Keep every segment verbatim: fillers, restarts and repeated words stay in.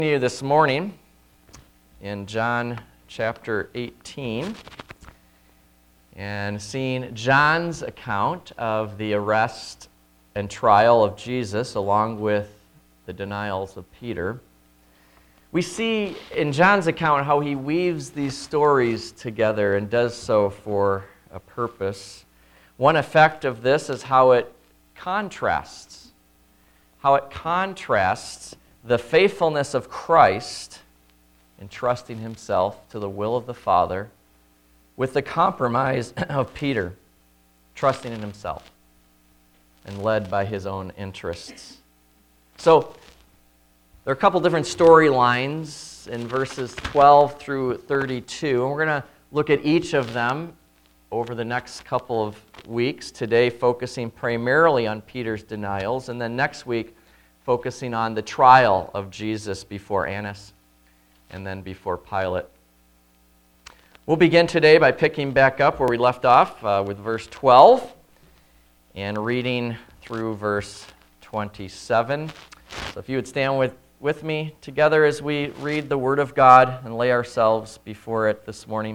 You this morning in John chapter eighteen and seeing John's account of the arrest and trial of Jesus along with the denials of Peter. We see in John's account how he weaves these stories together and does so for a purpose. One effect of this is how it contrasts, how it contrasts the faithfulness of Christ in trusting himself to the will of the Father with the compromise of Peter, trusting in himself and led by his own interests. So, there are a couple different storylines in verses twelve through thirty-two, and we're going to look at each of them over the next couple of weeks. Today, focusing primarily on Peter's denials, and then next week, focusing on the trial of Jesus before Annas and then before Pilate. We'll begin today by picking back up where we left off uh, with verse twelve and reading through verse twenty-seven. So if you would stand with, with me together as we read the Word of God and lay ourselves before it this morning.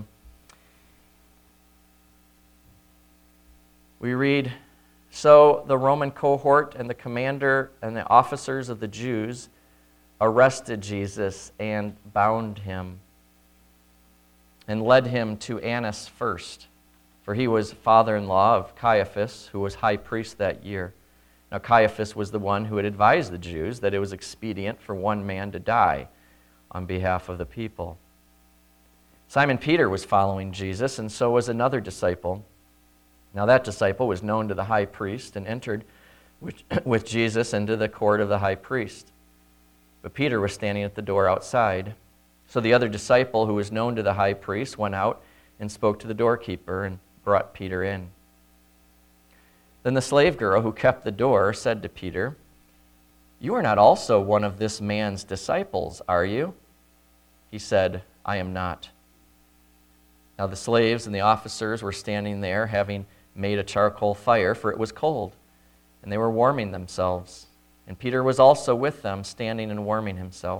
We read, "So the Roman cohort and the commander and the officers of the Jews arrested Jesus and bound him and led him to Annas first, for he was father-in-law of Caiaphas, who was high priest that year. Now Caiaphas was the one who had advised the Jews that it was expedient for one man to die on behalf of the people. Simon Peter was following Jesus, and so was another disciple. Now that disciple was known to the high priest and entered with, with Jesus into the court of the high priest. But Peter was standing at the door outside. So the other disciple who was known to the high priest went out and spoke to the doorkeeper and brought Peter in. Then the slave girl who kept the door said to Peter, 'You are not also one of this man's disciples, are you?' He said, 'I am not.' Now the slaves and the officers were standing there, having made a charcoal fire, for it was cold, and they were warming themselves. And Peter was also with them, standing and warming himself.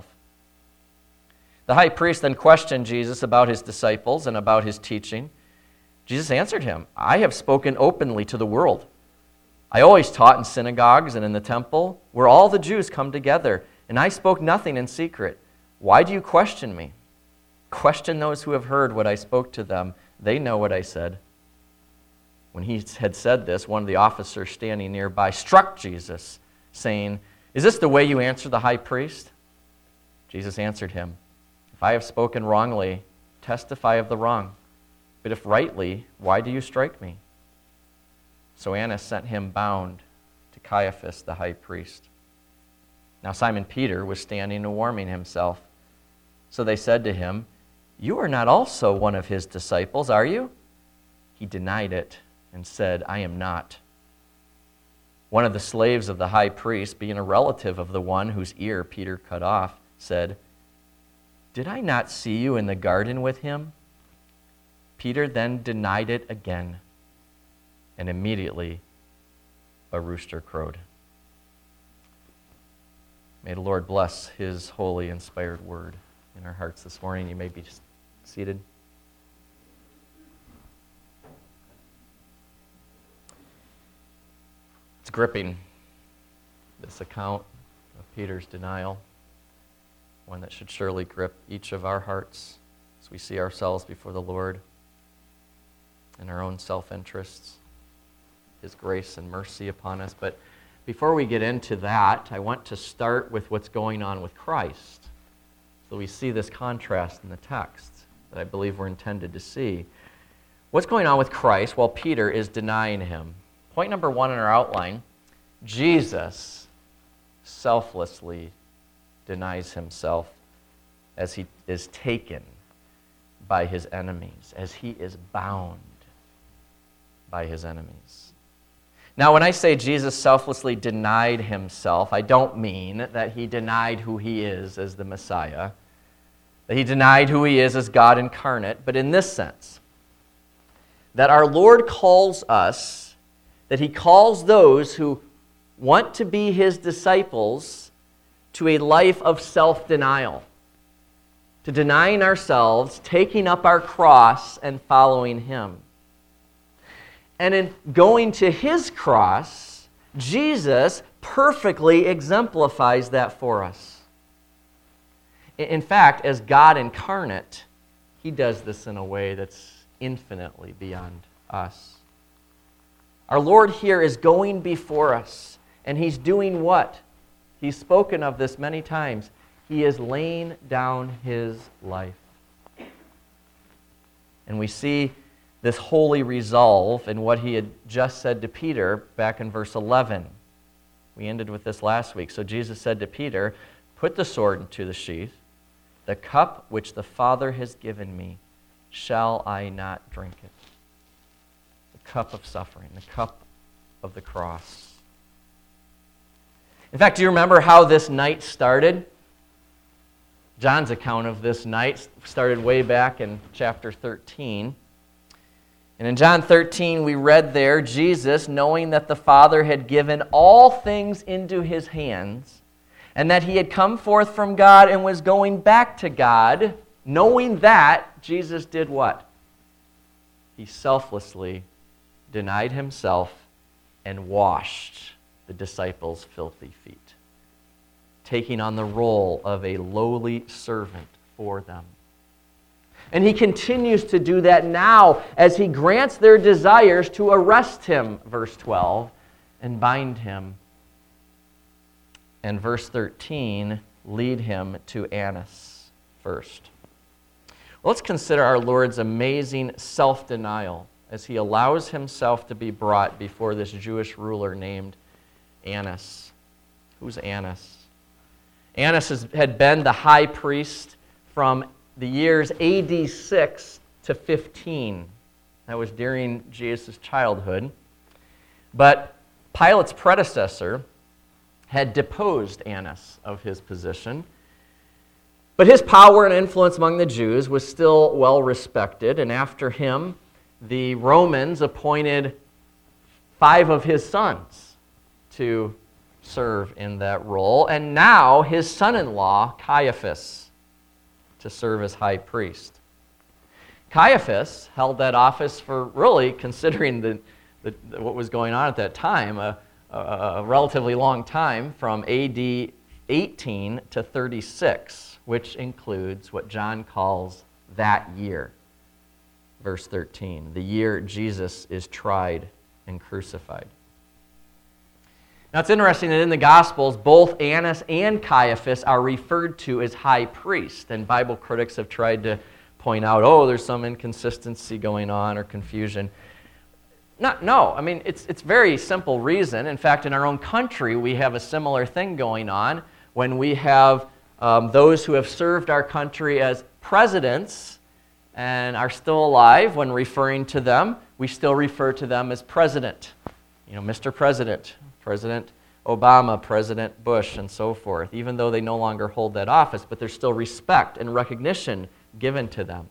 The high priest then questioned Jesus about his disciples and about his teaching. Jesus answered him, 'I have spoken openly to the world. I always taught in synagogues and in the temple, where all the Jews come together, and I spoke nothing in secret. Why do you question me? Question those who have heard what I spoke to them. They know what I said.' When he had said this, one of the officers standing nearby struck Jesus, saying, 'Is this the way you answer the high priest?' Jesus answered him, 'If I have spoken wrongly, testify of the wrong. But if rightly, why do you strike me?' So Annas sent him bound to Caiaphas the high priest. Now Simon Peter was standing and warming himself. So they said to him, 'You are not also one of his disciples, are you?' He denied it and said, 'I am not.' One of the slaves of the high priest, being a relative of the one whose ear Peter cut off, said, 'Did I not see you in the garden with him?' Peter then denied it again, and immediately a rooster crowed." May the Lord bless his holy, inspired word in our hearts this morning. You may be seated. It's gripping, this account of Peter's denial, one that should surely grip each of our hearts as we see ourselves before the Lord and our own self-interests, His grace and mercy upon us. But before we get into that, I want to start with what's going on with Christ. So we see this contrast in the text that I believe we're intended to see. What's going on with Christ while Peter is denying him? Point number one in our outline, Jesus selflessly denies himself as he is taken by his enemies, as he is bound by his enemies. Now, when I say Jesus selflessly denied himself, I don't mean that he denied who he is as the Messiah, that he denied who he is as God incarnate, but in this sense, that our Lord calls us, that he calls those who want to be his disciples to a life of self-denial, to denying ourselves, taking up our cross, and following Him. And in going to His cross, Jesus perfectly exemplifies that for us. In fact, as God incarnate, He does this in a way that's infinitely beyond us. Our Lord here is going before us, and He's doing what? He's spoken of this many times. He is laying down His life. And we see this holy resolve in what He had just said to Peter back in verse eleven. We ended with this last week. So Jesus said to Peter, "Put the sword into the sheath. The cup which the Father has given me, shall I not drink it?" The cup of suffering, the cup of the cross. In fact, do you remember how this night started? John's account of this night started way back in chapter thirteen. And in John thirteen, we read there, Jesus, knowing that the Father had given all things into His hands, and that He had come forth from God and was going back to God, knowing that, Jesus did what? He selflessly denied Himself and washed the disciples' filthy feet, taking on the role of a lowly servant for them. And He continues to do that now as He grants their desires to arrest Him, verse twelve, and bind Him. And verse thirteen, lead Him to Annas first. Well, let's consider our Lord's amazing self-denial as He allows Himself to be brought before this Jewish ruler named Annas. Who's Annas? Annas has, had been the high priest from the years A D six to fifteen. That was during Jesus' childhood. But Pilate's predecessor had deposed Annas of his position. But his power and influence among the Jews was still well respected, and after him, the Romans appointed five of his sons to serve in that role, and now his son-in-law, Caiaphas, to serve as high priest. Caiaphas held that office for, really, considering the, the, what was going on at that time, a, a, a relatively long time, from A D eighteen to thirty-six, which includes what John calls that year. Verse thirteen, the year Jesus is tried and crucified. Now it's interesting that in the Gospels, both Annas and Caiaphas are referred to as high priest, and Bible critics have tried to point out, oh, there's some inconsistency going on or confusion. Not, no, I mean, it's it's very simple reason. In fact, in our own country, we have a similar thing going on when we have um, those who have served our country as presidents and are still alive. When referring to them, we still refer to them as president. You know, Mister President, President Obama, President Bush, and so forth, even though they no longer hold that office, but there's still respect and recognition given to them.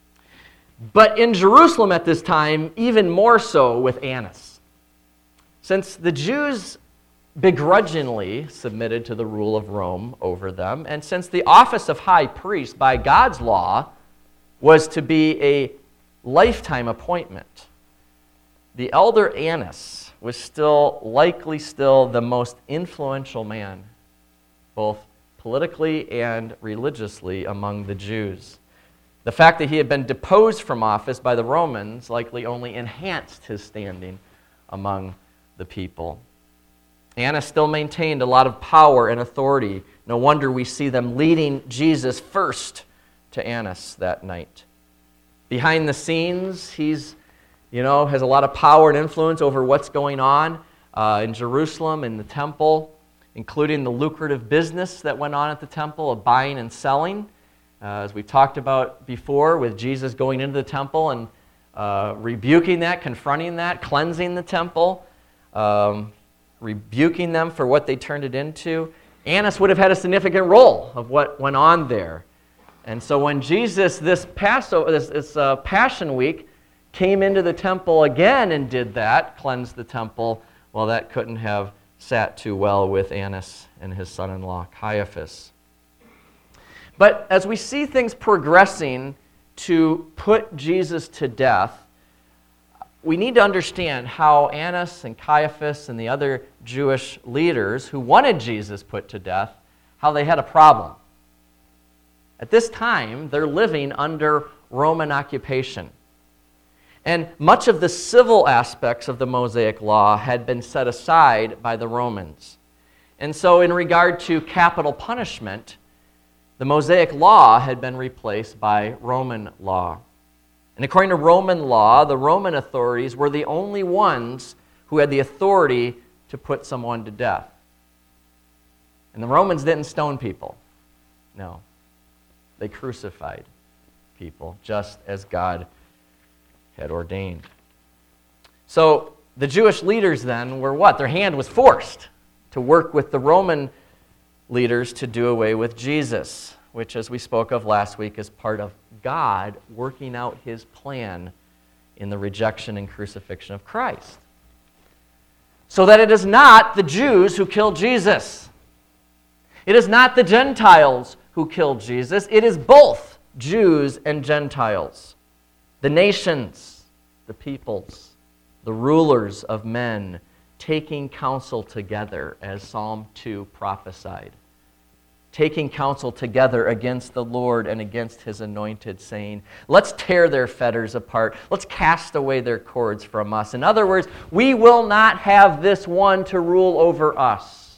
But in Jerusalem at this time, even more so with Annas. Since the Jews begrudgingly submitted to the rule of Rome over them, and since the office of high priest by God's law was to be a lifetime appointment, the elder Annas was still likely still the most influential man, both politically and religiously, among the Jews. The fact that he had been deposed from office by the Romans likely only enhanced his standing among the people. Annas still maintained a lot of power and authority. No wonder we see them leading Jesus first to Annas that night. Behind the scenes, he's You know, has a lot of power and influence over what's going on uh, in Jerusalem, in the temple, including the lucrative business that went on at the temple of buying and selling. Uh, as we talked about before, with Jesus going into the temple and uh, rebuking that, confronting that, cleansing the temple, um, rebuking them for what they turned it into. Annas would have had a significant role of what went on there. And so when Jesus, this Passover, this, this uh, Passion Week, came into the temple again and did that, cleansed the temple, well, that couldn't have sat too well with Annas and his son-in-law Caiaphas. But as we see things progressing to put Jesus to death, we need to understand how Annas and Caiaphas and the other Jewish leaders who wanted Jesus put to death, how they had a problem. At this time, they're living under Roman occupation. And much of the civil aspects of the Mosaic Law had been set aside by the Romans. And so in regard to capital punishment, the Mosaic Law had been replaced by Roman law. And according to Roman law, the Roman authorities were the only ones who had the authority to put someone to death. And the Romans didn't stone people. No. They crucified people, just as God had ordained. So the Jewish leaders then were what? Their hand was forced to work with the Roman leaders to do away with Jesus, which, as we spoke of last week, is part of God working out his plan in the rejection and crucifixion of Christ. So that it is not the Jews who killed Jesus. It is not the Gentiles who killed Jesus. It is both Jews and Gentiles. The nations, the peoples, the rulers of men taking counsel together, as Psalm two prophesied. Taking counsel together against the Lord and against his anointed, saying, let's tear their fetters apart. Let's cast away their cords from us. In other words, we will not have this one to rule over us.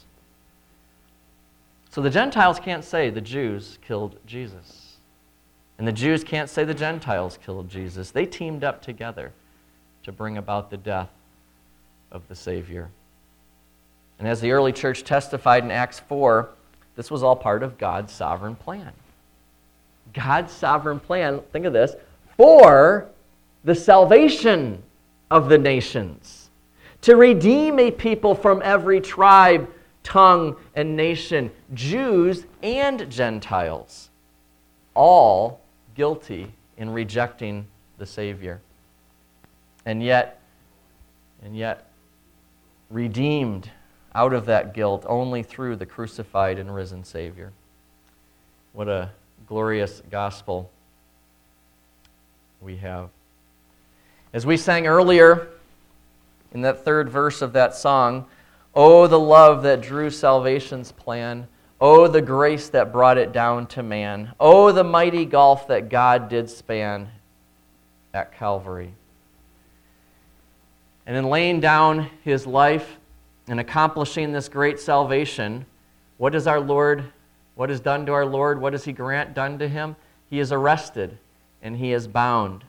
So the Gentiles can't say the Jews killed Jesus. And the Jews can't say the Gentiles killed Jesus. They teamed up together to bring about the death of the Savior. And as the early church testified in Acts four, this was all part of God's sovereign plan. God's sovereign plan, think of this, for the salvation of the nations, to redeem a people from every tribe, tongue, and nation, Jews and Gentiles, all guilty in rejecting the Savior. And yet, and yet, redeemed out of that guilt only through the crucified and risen Savior. What a glorious gospel we have. As we sang earlier in that third verse of that song, oh, the love that drew salvation's plan. Oh, the grace that brought it down to man. Oh, the mighty gulf that God did span at Calvary. And in laying down his life and accomplishing this great salvation, what is our Lord, what is done to our Lord? What does he grant done to him? He is arrested and he is bound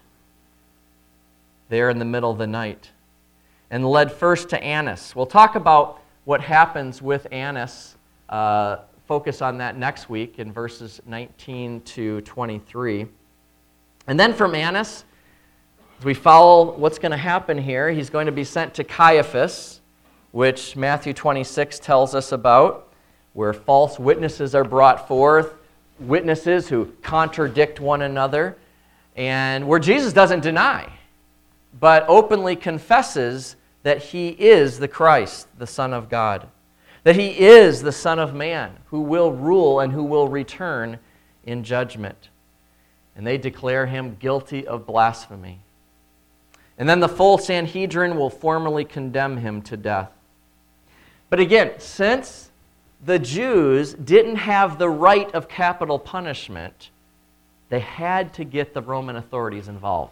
there in the middle of the night and led first to Annas. We'll talk about what happens with Annas, uh, focus on that next week in verses nineteen to twenty-three. And then from Annas, as we follow what's going to happen here, he's going to be sent to Caiaphas, which Matthew twenty-six tells us about, where false witnesses are brought forth, witnesses who contradict one another, and where Jesus doesn't deny, but openly confesses that he is the Christ, the Son of God, that he is the Son of Man who will rule and who will return in judgment. And they declare him guilty of blasphemy. And then the full Sanhedrin will formally condemn him to death. But again, since the Jews didn't have the right of capital punishment, they had to get the Roman authorities involved.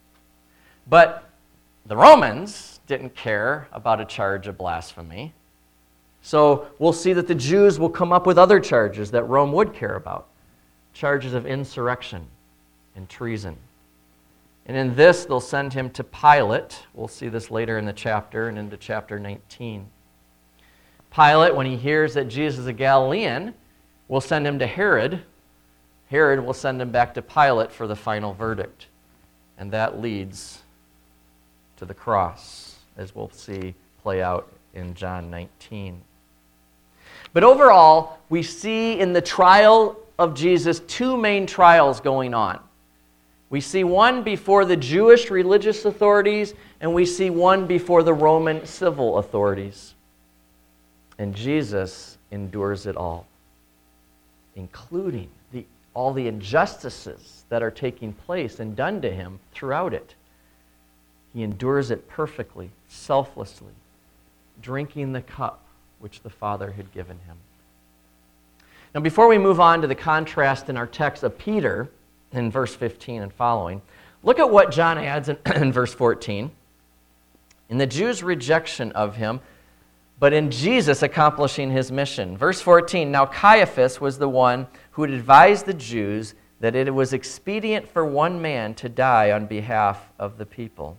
But the Romans didn't care about a charge of blasphemy. So we'll see that the Jews will come up with other charges that Rome would care about. Charges of insurrection and treason. And in this, they'll send him to Pilate. We'll see this later in the chapter and into chapter nineteen. Pilate, when he hears that Jesus is a Galilean, will send him to Herod. Herod will send him back to Pilate for the final verdict. And that leads to the cross, as we'll see play out in John nineteen. But overall, we see in the trial of Jesus two main trials going on. We see one before the Jewish religious authorities, and we see one before the Roman civil authorities. And Jesus endures it all, including the, all the injustices that are taking place and done to him throughout it. He endures it perfectly, selflessly, drinking the cup which the Father had given him. Now, before we move on to the contrast in our text of Peter in verse fifteen and following, look at what John adds in, in verse fourteen. In the Jews' rejection of him, but in Jesus accomplishing his mission. Verse fourteen, now Caiaphas was the one who had advised the Jews that it was expedient for one man to die on behalf of the people.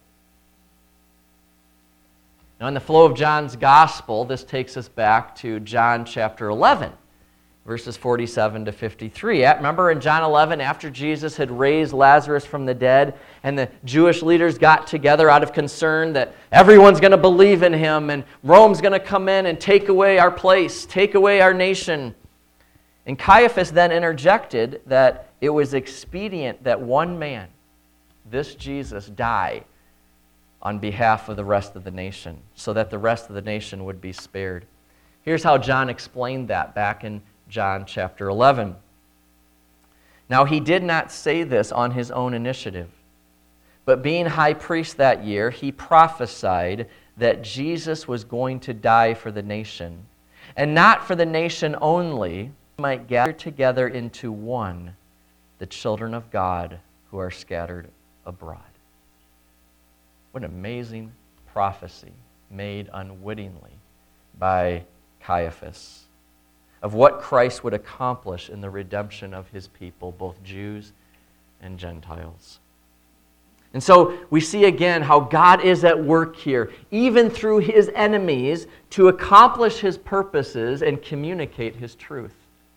Now, in the flow of John's gospel, this takes us back to John chapter eleven, verses forty-seven to fifty-three. Remember in John eleven, after Jesus had raised Lazarus from the dead, and the Jewish leaders got together out of concern that everyone's going to believe in him, and Rome's going to come in and take away our place, take away our nation. And Caiaphas then interjected that it was expedient that one man, this Jesus, die on behalf of the rest of the nation, so that the rest of the nation would be spared. Here's how John explained that back in John chapter eleven. Now he did not say this on his own initiative, but being high priest that year, he prophesied that Jesus was going to die for the nation, and not for the nation only, might gather together into one the children of God who are scattered abroad. What an amazing prophecy made unwittingly by Caiaphas of what Christ would accomplish in the redemption of his people, both Jews and Gentiles. And so we see again how God is at work here, even through his enemies, to accomplish his purposes and communicate his truth.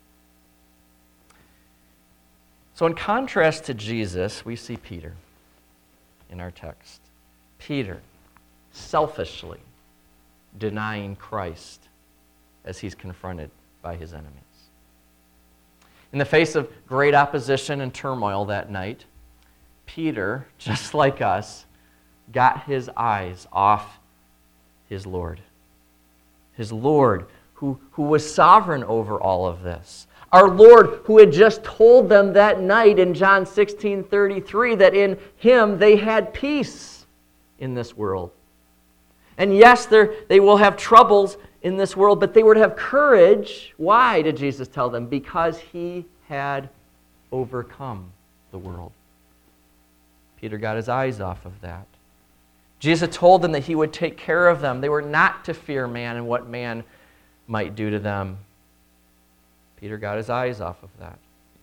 So in contrast to Jesus, we see Peter in our text. Peter selfishly denying Christ as he's confronted by his enemies. In the face of great opposition and turmoil that night, Peter, just like us, got his eyes off his Lord. His Lord, who, who was sovereign over all of this. Our Lord, who had just told them that night in John sixteen thirty-three that in him they had peace in this world. And yes, they will have troubles in this world, but they were to have courage. Why did Jesus tell them? Because he had overcome the world. Peter got his eyes off of that. Jesus told them that he would take care of them. They were not to fear man and what man might do to them. Peter got his eyes off of that.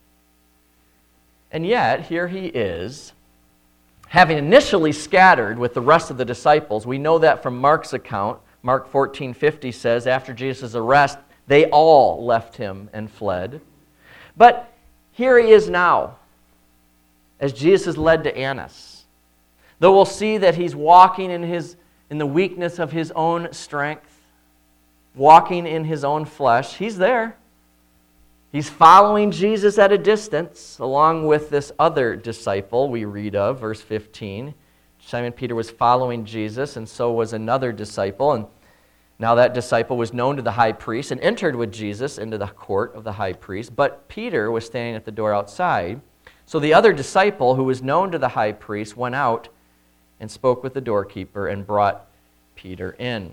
And yet, here he is, having initially scattered with the rest of the disciples. We know that from Mark's account. Mark fourteen fifty says, after Jesus' arrest, they all left him and fled. But here he is now, as Jesus is led to Annas. Though we'll see that he's walking in his in the weakness of his own strength, walking in his own flesh, he's there. He's following Jesus at a distance, along with this other disciple we read of, verse fifteen. Simon Peter was following Jesus, and so was another disciple. And now that disciple was known to the high priest and entered with Jesus into the court of the high priest. But Peter was standing at the door outside. So the other disciple, who was known to the high priest, went out and spoke with the doorkeeper and brought Peter in.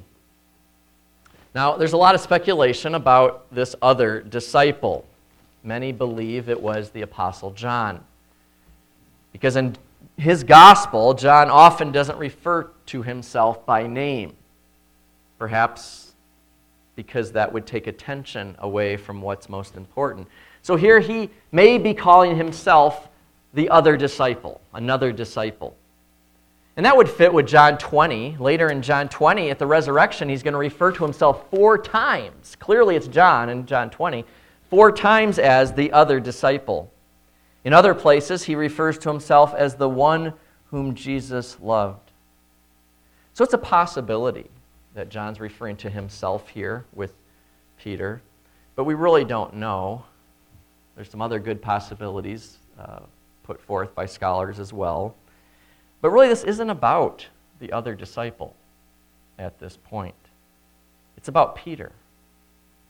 Now, there's a lot of speculation about this other disciple. Many believe it was the Apostle John, because in his gospel, John often doesn't refer to himself by name, perhaps because that would take attention away from what's most important. So here he may be calling himself the other disciple, another disciple. And that would fit with John twenty. Later in John twenty, at the resurrection, he's going to refer to himself four times. Clearly it's John in John twenty, four times as the other disciple. In other places, he refers to himself as the one whom Jesus loved. So it's a possibility that John's referring to himself here with Peter, but we really don't know. There's some other good possibilities uh, put forth by scholars as well. But really, this isn't about the other disciple at this point. It's about Peter.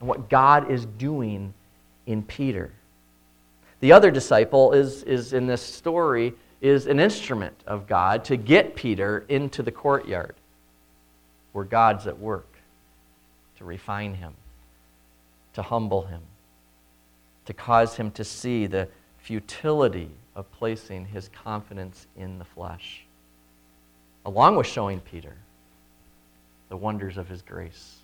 and what God is doing in Peter. The other disciple is, is in this story is an instrument of God to get Peter into the courtyard where God's at work to refine him, to humble him, to cause him to see the futility of placing his confidence in the flesh, along with showing Peter the wonders of his grace.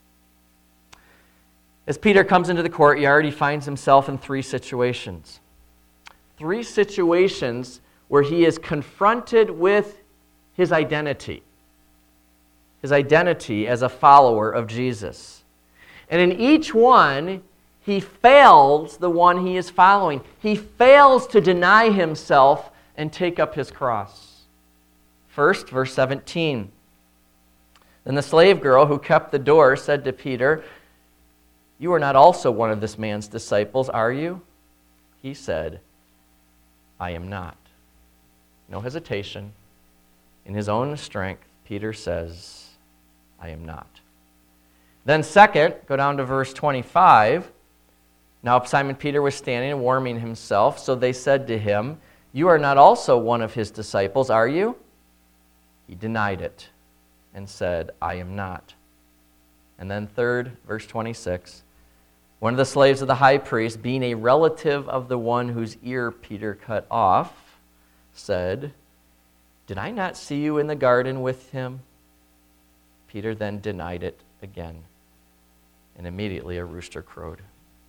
As Peter comes into the courtyard, he finds himself in three situations. Three situations where he is confronted with his identity. His identity as a follower of Jesus. And in each one, he fails the one he is following. He fails to deny himself and take up his cross. First, verse seventeen. Then the slave girl who kept the door said to Peter, "You are not also one of this man's disciples, are you?" He said, "I am not." No hesitation. In his own strength, Peter says, "I am not." Then second, go down to verse twenty-five. Now Simon Peter was standing and warming himself, so they said to him, "You are not also one of his disciples, are you?" He denied it and said, "I am not." And then third, verse twenty-six. One of the slaves of the high priest, being a relative of the one whose ear Peter cut off, said, "Did I not see you in the garden with him?" Peter then denied it again, and immediately a rooster crowed.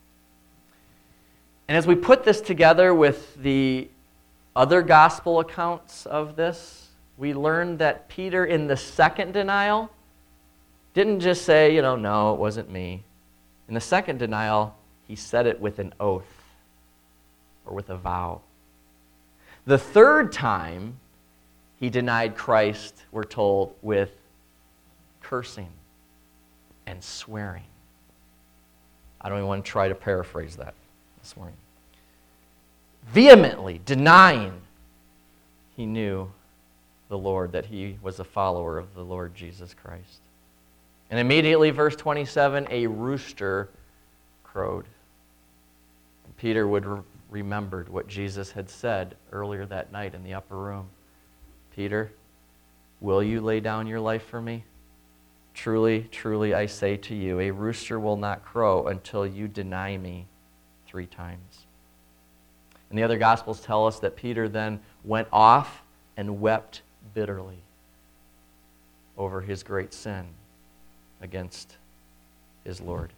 And as we put this together with the other gospel accounts of this, we learn that Peter, in the second denial, didn't just say, you know, "No, it wasn't me." In the second denial, he said it with an oath or with a vow. The third time, he denied Christ, we're told, with cursing and swearing. I don't even want to try to paraphrase that this morning. Vehemently denying he knew the Lord, that he was a follower of the Lord Jesus Christ. And immediately, verse twenty-seven, a rooster crowed. And Peter would re- remembered what Jesus had said earlier that night in the upper room. "Peter, will you lay down your life for me? Truly, truly, I say to you, a rooster will not crow until you deny me three times." And the other Gospels tell us that Peter then went off and wept bitterly over his great sin against his Lord.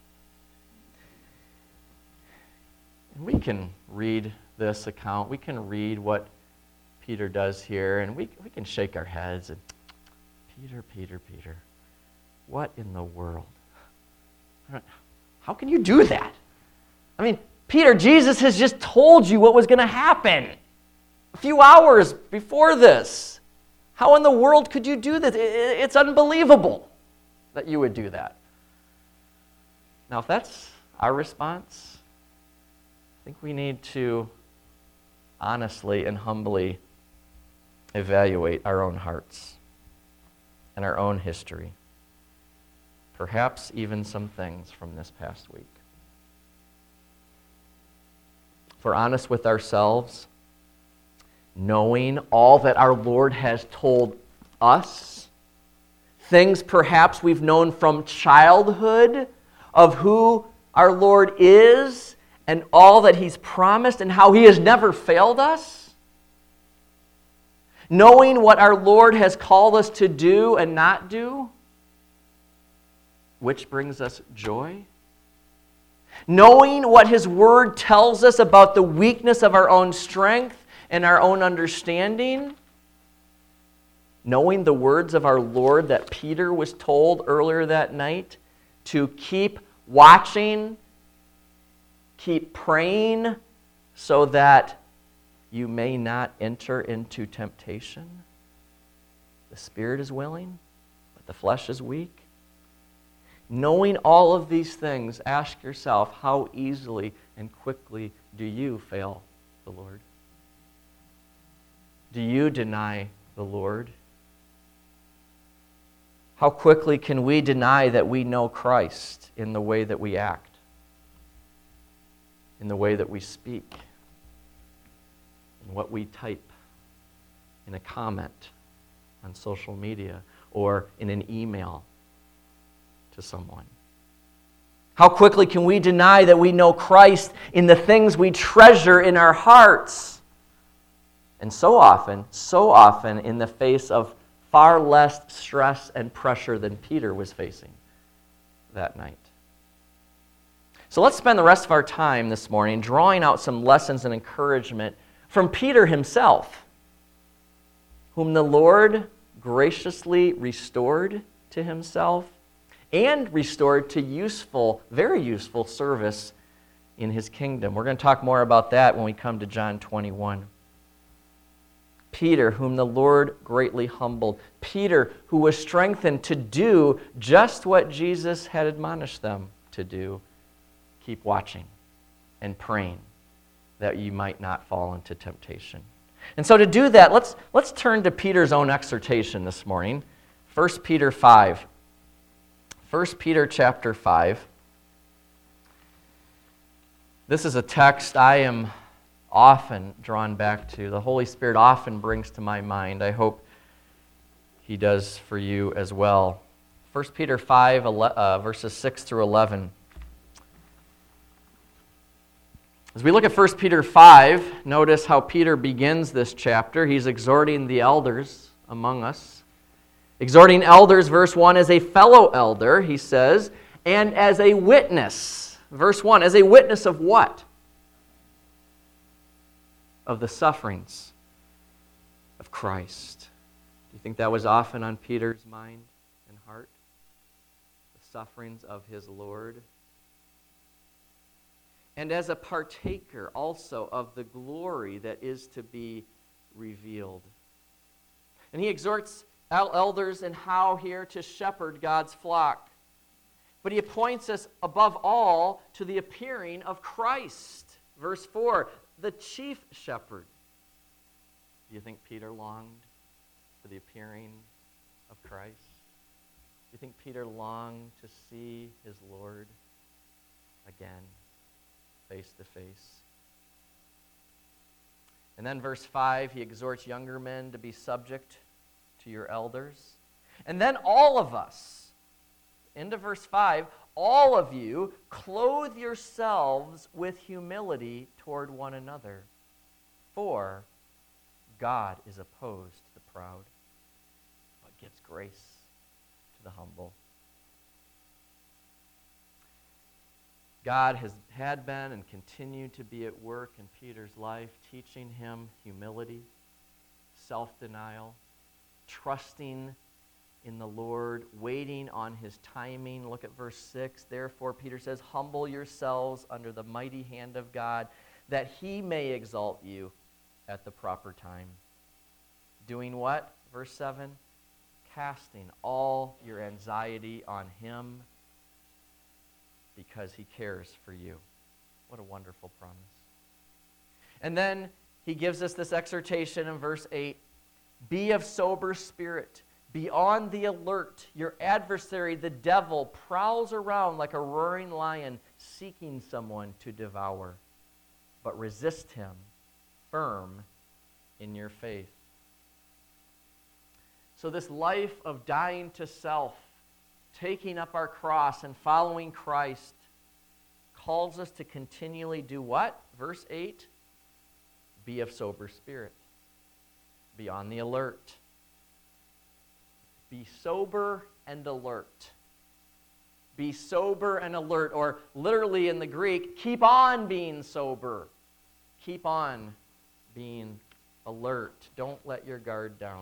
And we can read this account. We can read what Peter does here, and we, we can shake our heads and, Peter, Peter, Peter, what in the world? How can you do that? I mean, Peter, Jesus has just told you what was going to happen a few hours before this. How in the world could you do this? It's unbelievable that you would do that. Now, if that's our response, I think we need to honestly and humbly evaluate our own hearts and our own history. Perhaps even some things from this past week. If we're honest with ourselves, knowing all that our Lord has told us, things perhaps we've known from childhood of who our Lord is and all that He's promised and how He has never failed us, knowing what our Lord has called us to do and not do, which brings us joy, knowing what His Word tells us about the weakness of our own strength and our own understanding, knowing the words of our Lord that Peter was told earlier that night to keep watching, keep praying so that you may not enter into temptation. The spirit is willing, but the flesh is weak. Knowing all of these things, ask yourself, how easily and quickly do you fail the Lord? Do you deny the Lord? How quickly can we deny that we know Christ in the way that we act, in the way that we speak, in what we type, in a comment on social media, or in an email to someone? How quickly can we deny that we know Christ in the things we treasure in our hearts? And so often, so often in the face of far less stress and pressure than Peter was facing that night. So let's spend the rest of our time this morning drawing out some lessons and encouragement from Peter himself, whom the Lord graciously restored to himself and restored to useful, very useful service in his kingdom. We're going to talk more about that when we come to John twenty-one. Peter, whom the Lord greatly humbled. Peter, who was strengthened to do just what Jesus had admonished them to do. Keep watching and praying that you might not fall into temptation. And so to do that, let's, let's turn to Peter's own exhortation this morning. First Peter five. First Peter chapter five. This is a text I am often drawn back to. The Holy Spirit often brings to my mind. I hope He does for you as well. First Peter five, uh, verses six through eleven. As we look at First Peter five, notice how Peter begins this chapter. He's exhorting the elders among us. Exhorting elders, verse one, as a fellow elder, he says, and as a witness. Verse one, as a witness of what? Of the sufferings of Christ. Do you think that was often on Peter's mind and heart? The sufferings of his Lord. And as a partaker also of the glory that is to be revealed. And he exhorts elders in how here to shepherd God's flock. But he appoints us above all to the appearing of Christ. Verse four, the chief shepherd. Do you think Peter longed for the appearing of Christ? Do you think Peter longed to see his Lord again, face to face? And then verse five, he exhorts younger men to be subject to your elders. And then all of us, into verse five, all of you clothe yourselves with humility toward one another. For God is opposed to the proud, but gives grace to the humble. God has had been and continued to be at work in Peter's life, teaching him humility, self-denial, trusting in the Lord, waiting on his timing. Look at verse six. Therefore, Peter says, humble yourselves under the mighty hand of God, that he may exalt you at the proper time. Doing what? Verse seven. Casting all your anxiety on him because he cares for you. What a wonderful promise. And then he gives us this exhortation in verse eight. Be of sober spirit. Be on the alert. Your adversary, the devil, prowls around like a roaring lion, seeking someone to devour. But resist him, firm in your faith. So this life of dying to self, taking up our cross and following Christ, calls us to continually do what? Verse eight, be of sober spirit. Be on the alert. Be sober and alert. Be sober and alert, or literally in the Greek, keep on being sober. Keep on being alert. Don't let your guard down.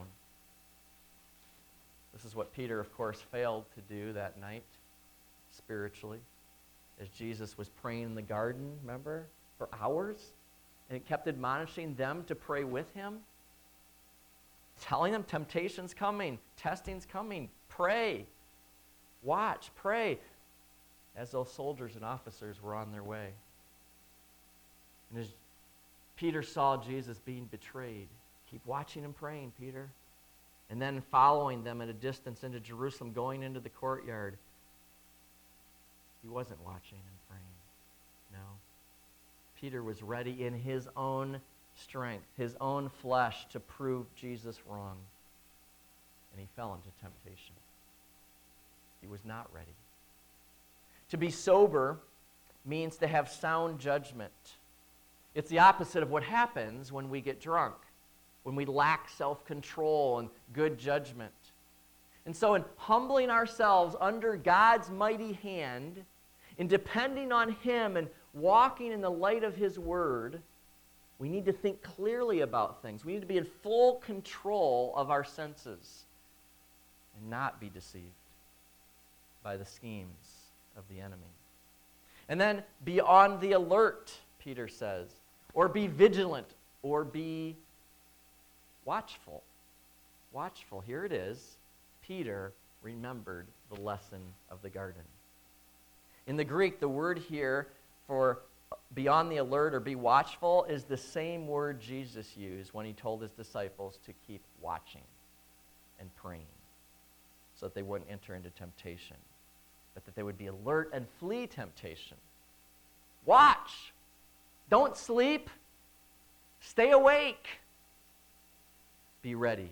This is what Peter, of course, failed to do that night, spiritually, as Jesus was praying in the garden, remember, for hours, and he kept admonishing them to pray with him, telling them temptation's coming, testing's coming, pray, watch, pray, as those soldiers and officers were on their way. And as Peter saw Jesus being betrayed, keep watching and praying, Peter. And then following them at a distance into Jerusalem, going into the courtyard, he wasn't watching and praying. No. Peter was ready in his own strength, his own flesh, to prove Jesus wrong. And he fell into temptation. He was not ready. To be sober means to have sound judgment. It's the opposite of what happens when we get drunk, when we lack self-control and good judgment. And so in humbling ourselves under God's mighty hand, in depending on Him and walking in the light of His Word, we need to think clearly about things. We need to be in full control of our senses and not be deceived by the schemes of the enemy. And then be on the alert, Peter says, or be vigilant, or be watchful. Watchful. Here it is. Peter remembered the lesson of the garden. In the Greek, the word here for be on the alert or be watchful is the same word Jesus used when he told his disciples to keep watching and praying so that they wouldn't enter into temptation, but that they would be alert and flee temptation. Watch. Don't sleep. Stay awake. Be ready.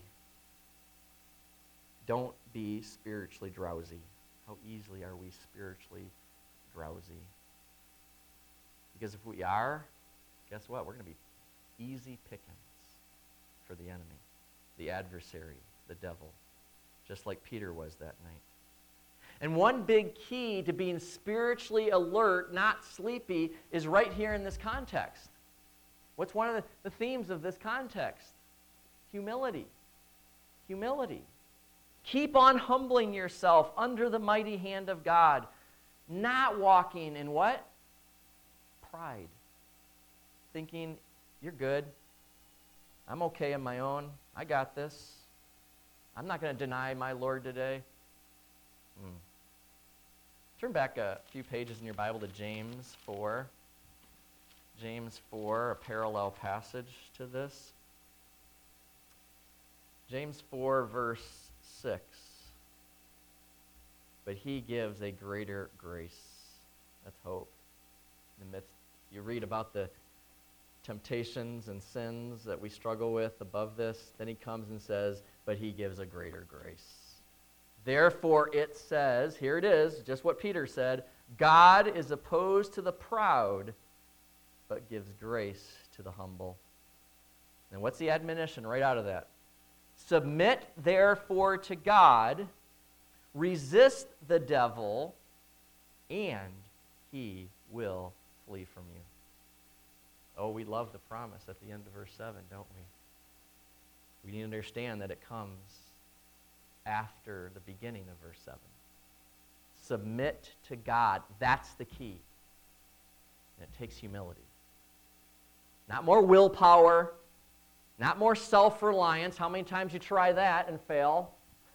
Don't be spiritually drowsy. How easily are we spiritually drowsy? Because if we are, guess what? We're going to be easy pickings for the enemy, the adversary, the devil, just like Peter was that night. And one big key to being spiritually alert, not sleepy, is right here in this context. What's one of the, the themes of this context? Humility. Humility. Keep on humbling yourself under the mighty hand of God, not walking in what? Pride. Thinking, you're good. I'm okay on my own. I got this. I'm not going to deny my Lord today. Hmm. Turn back a few pages in your Bible to James four. James four, a parallel passage to this. James four, verse six. But he gives a greater grace. That's hope. In the midst, you read about the temptations and sins that we struggle with above this. Then he comes and says, but he gives a greater grace. Therefore it says, here it is, just what Peter said, God is opposed to the proud, but gives grace to the humble. And what's the admonition right out of that? Submit therefore to God, resist the devil, and he will flee from you. Oh, we love the promise at the end of verse seven, don't we? We need to understand that it comes after the beginning of verse seven. Submit to God. That's the key. And it takes humility. Not more willpower, not more self-reliance. How many times you try that and fail?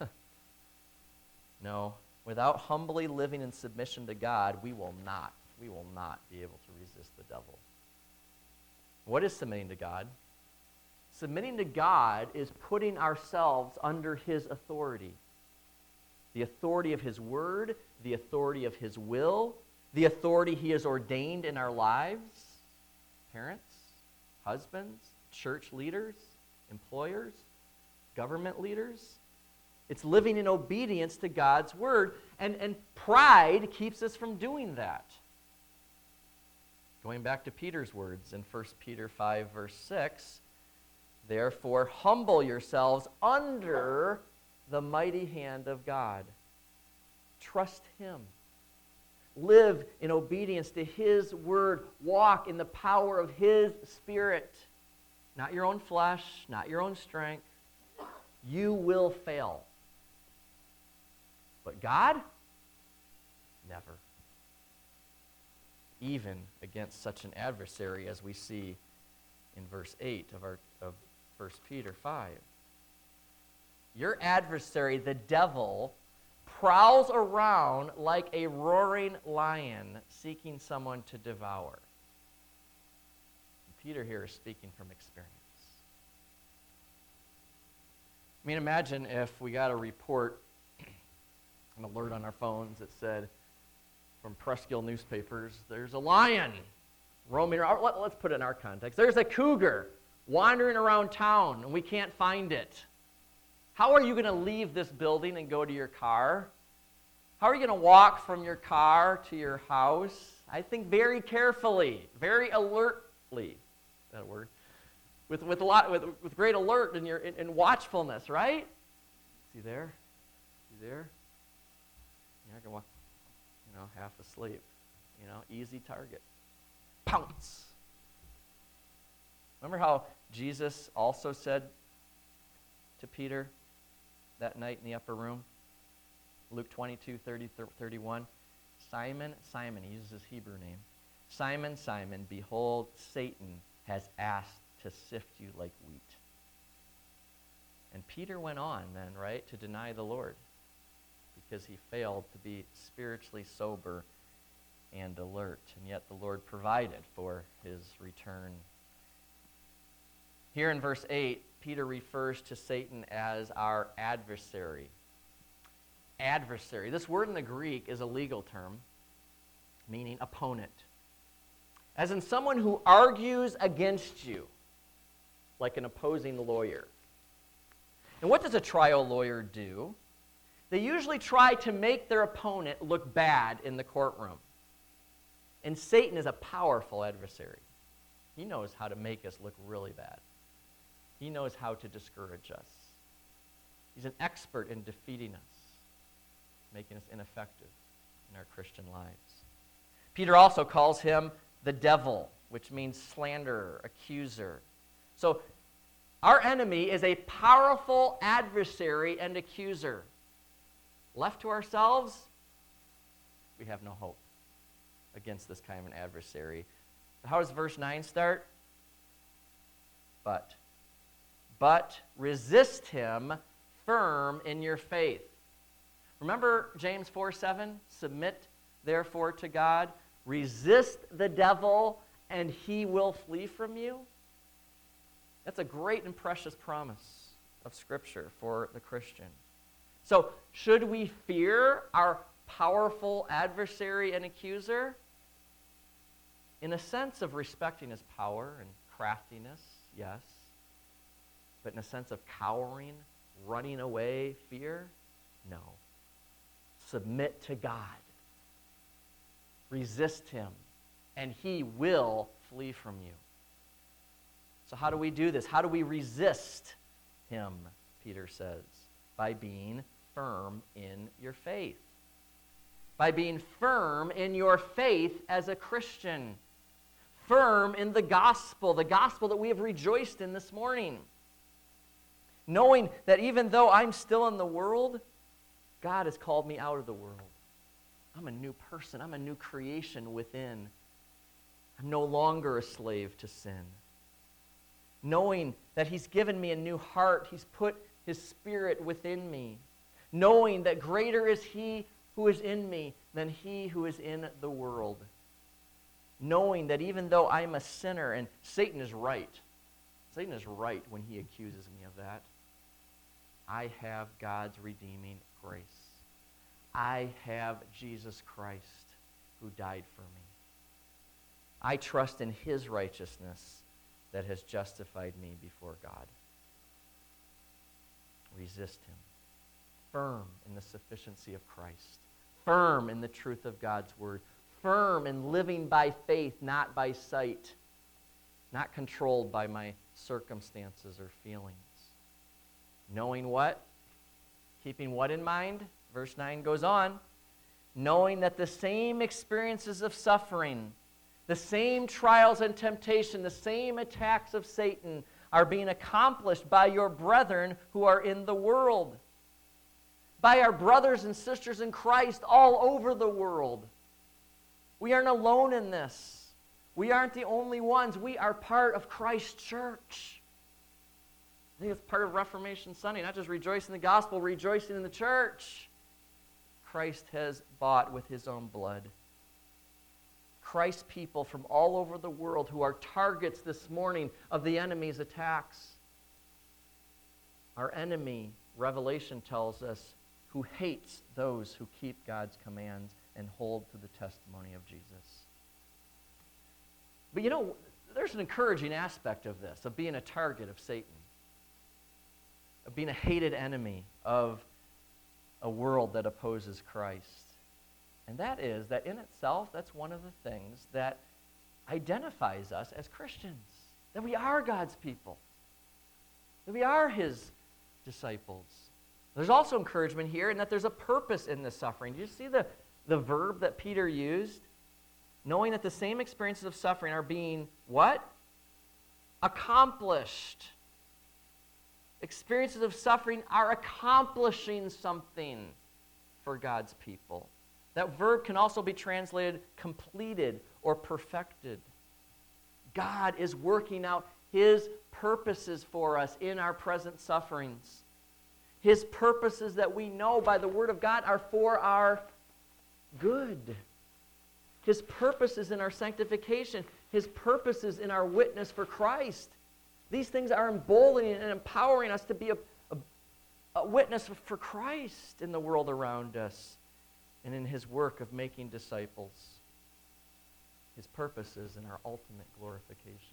No. Without humbly living in submission to God, we will not, we will not be able to resist the devil. What is submitting to God? Submitting to God is putting ourselves under His authority. The authority of His Word, the authority of His will, the authority He has ordained in our lives. Parents, husbands, church leaders, employers, government leaders. It's living in obedience to God's Word, and, and pride keeps us from doing that. Going back to Peter's words in First Peter five, verse six, therefore humble yourselves under the mighty hand of God. Trust Him. Live in obedience to His Word. Walk in the power of His Spirit. Not your own flesh, not your own strength. You will fail. But God? Never. Even against such an adversary as we see in verse eight of our of First Peter five. Your adversary, the devil, prowls around like a roaring lion seeking someone to devour. And Peter here is speaking from experience. I mean, imagine if we got a report, an alert on our phones that said, from Presskill newspapers, there's a lion roaming around. Let, let's put it in our context. There's a cougar wandering around town, and we can't find it. How are you going to leave this building and go to your car? How are you going to walk from your car to your house? I think very carefully, very alertly. Is that a word? With, with, a lot, with, with great alert and, your, and, and watchfulness, right? Is he there? Is he there? You're not going to walk, you know, half asleep. You know, easy target. Pounce. Remember how Jesus also said to Peter that night in the upper room? Luke twenty-two, thirty, thirty-one. Simon, Simon, he uses his Hebrew name. Simon, Simon, behold, Satan has asked to sift you like wheat. And Peter went on then, right, to deny the Lord because he failed to be spiritually sober and alert. And yet the Lord provided for his return. Here in verse eight, Peter refers to Satan as our adversary. Adversary. This word in the Greek is a legal term, meaning opponent. As in someone who argues against you, like an opposing lawyer. And what does a trial lawyer do? They usually try to make their opponent look bad in the courtroom. And Satan is a powerful adversary. He knows how to make us look really bad. He knows how to discourage us. He's an expert in defeating us, making us ineffective in our Christian lives. Peter also calls him the devil, which means slanderer, accuser. So our enemy is a powerful adversary and accuser. Left to ourselves, we have no hope against this kind of an adversary. How does verse nine start? But. But resist him firm in your faith. Remember James four seven? Submit therefore to God. Resist the devil, and he will flee from you. That's a great and precious promise of Scripture for the Christian. So, should we fear our powerful adversary and accuser? In a sense of respecting his power and craftiness, yes. But in a sense of cowering, running away, fear? No. Submit to God. Resist him, and he will flee from you. So how do we do this? How do we resist him, Peter says? By being firm in your faith. By being firm in your faith as a Christian. Firm in the gospel, the gospel that we have rejoiced in this morning. Knowing that even though I'm still in the world, God has called me out of the world. I'm a new person. I'm a new creation within. I'm no longer a slave to sin. Knowing that he's given me a new heart. He's put his Spirit within me. Knowing that greater is he who is in me than he who is in the world. Knowing that even though I'm a sinner, and Satan is right. Satan is right when he accuses me of that. I have God's redeeming grace. I have Jesus Christ who died for me. I trust in his righteousness that has justified me before God. Resist him. Firm in the sufficiency of Christ. Firm in the truth of God's word. Firm in living by faith, not by sight. Not controlled by my circumstances or feelings. Knowing what? Keeping what in mind? Verse nine goes on. Knowing that the same experiences of suffering, the same trials and temptation, the same attacks of Satan are being accomplished by your brethren who are in the world. By our brothers and sisters in Christ all over the world. We aren't alone in this. We aren't the only ones. We are part of Christ's church. I think it's part of Reformation Sunday, not just rejoicing in the gospel, rejoicing in the church. Christ has bought with his own blood. Christ's people from all over the world who are targets this morning of the enemy's attacks Our enemy, Revelation tells us, who hates those who keep God's commands and hold to the testimony of Jesus. But you know, there's an encouraging aspect of this, of being a target of Satan, of being a hated enemy of a world that opposes Christ. And that is that in itself, that's one of the things that identifies us as Christians, that we are God's people, that we are his disciples. There's also encouragement here in that there's a purpose in this suffering. Do you see the, the verb that Peter used? Knowing that the same experiences of suffering are being what? Accomplished. Experiences of suffering are accomplishing something for God's people. That verb can also be translated completed or perfected. God is working out his purposes for us in our present sufferings. His purposes that we know by the Word of God are for our good. His purposes in our sanctification. His purposes in our witness for Christ. These things are emboldening and empowering us to be a, a, a witness for Christ in the world around us and in his work of making disciples. His purposes in our ultimate glorification.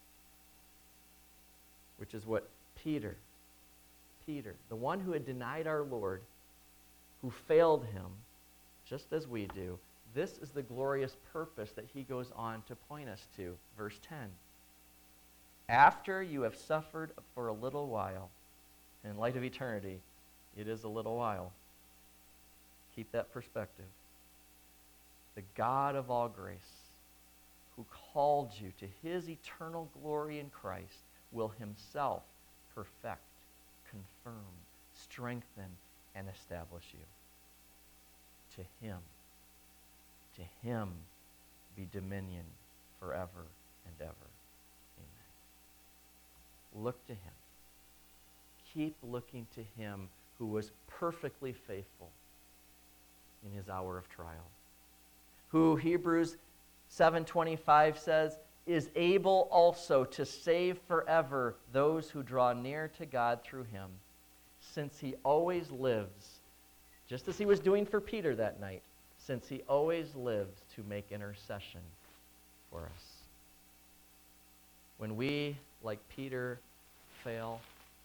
Which is what Peter, Peter, the one who had denied our Lord, who failed him, just as we do, this is the glorious purpose that he goes on to point us to. Verse ten. After you have suffered for a little while, and in light of eternity, it is a little while. Keep that perspective. The God of all grace, who called you to his eternal glory in Christ, will himself perfect, confirm, strengthen, and establish you. To him, to him be dominion forever and ever. Amen. Look to him. Keep looking to him who was perfectly faithful in his hour of trial. Who, Hebrews seven twenty-five says, is able also to save forever those who draw near to God through him, since he always lives, just as he was doing for Peter that night, since he always lives to make intercession for us. When we, like Peter, fail,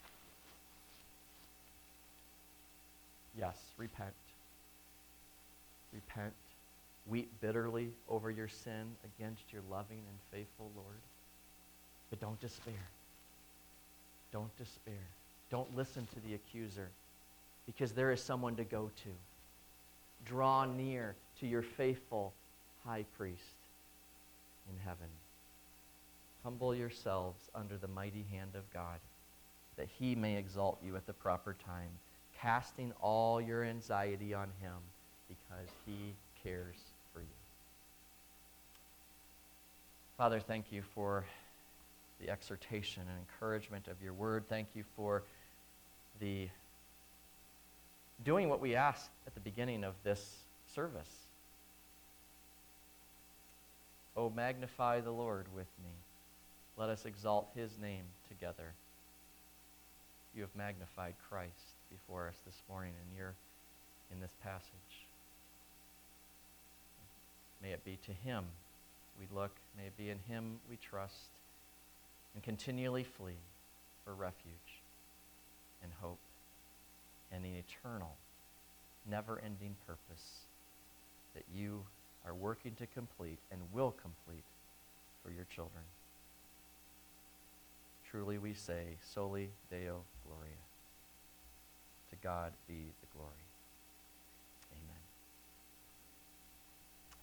yes, repent. Repent. Weep bitterly over your sin against your loving and faithful Lord. But don't despair. Don't despair. Don't listen to the accuser, because there is someone to go to. Draw near to your faithful high priest in heaven. Humble yourselves under the mighty hand of God, that he may exalt you at the proper time, casting all your anxiety on him, because he cares for you. Father, thank you for the exhortation and encouragement of your word. Thank you for the doing what we asked at the beginning of this service. Oh, magnify the Lord with me. Let us exalt his name together. You have magnified Christ before us this morning in your in this passage. May it be to him we look, may it be in him we trust, and continually flee for refuge and hope and an eternal, never-ending purpose that you are working to complete and will complete for your children. Truly we say, Soli Deo Gloria. To God be the glory.